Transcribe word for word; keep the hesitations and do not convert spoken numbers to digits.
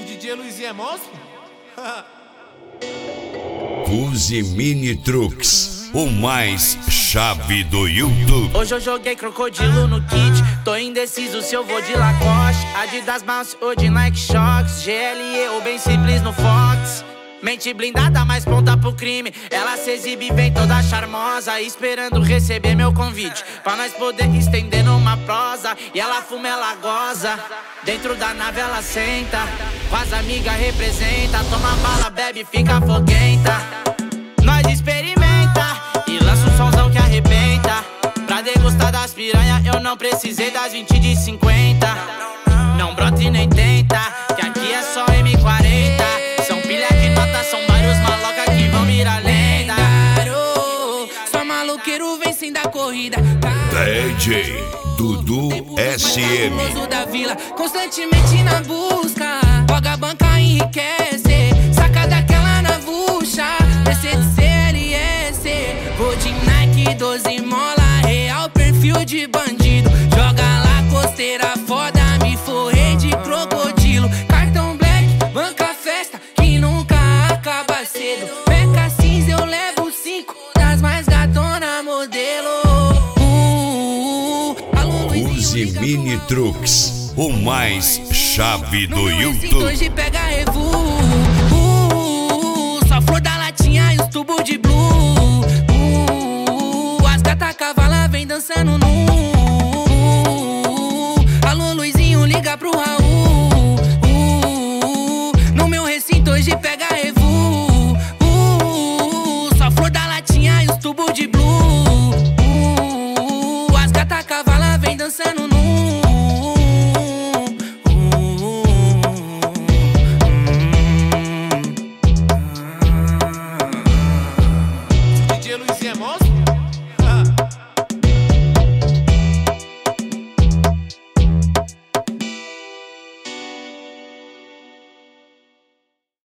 D J Luizinho é monstro? Use Mini Trucks, o mais chave do YouTube. Hoje eu joguei crocodilo no kit. Tô indeciso se eu vou de Lacoste, Adidas Bounce ou de Nike Shox, G L E ou bem simples no Fox. Mente blindada, mais pronta pro crime. Ela se exibe bem toda charmosa, esperando receber meu convite, pra nós poder estender numa prosa. E ela fuma, ela goza. Dentro da nave ela senta, com as amigas representa. Toma bala, bebe, fica foguenta. Nós experimenta e lança um somzão que arrebenta. Pra degustar das piranha eu não precisei das vinte de cinquenta. Não brota e nem tenta, que aqui é só M quarenta. São pilha de nota, são vários maloca que vão mirar lenda. Só maloqueiro vem sem dar corrida. D J Dudu S M da vila, constantemente na busca. Joga a banca, enriquece. Saca daquela na bucha. Mercedes C L S. Vou de Nike, doze mola. Real perfil de bandido. Joga lá, costeira foda. Me forrei de crocodilo. Cartão black, banca festa, que nunca acaba cedo. Peca cinza, eu levo cinco das mais gatona modelo. Use Mini Trucks, o mais chave do YouTube. Hoje pega revu, uh, só flor da latinha e os tubos de blue. Uh, as gata cavala vem dançando no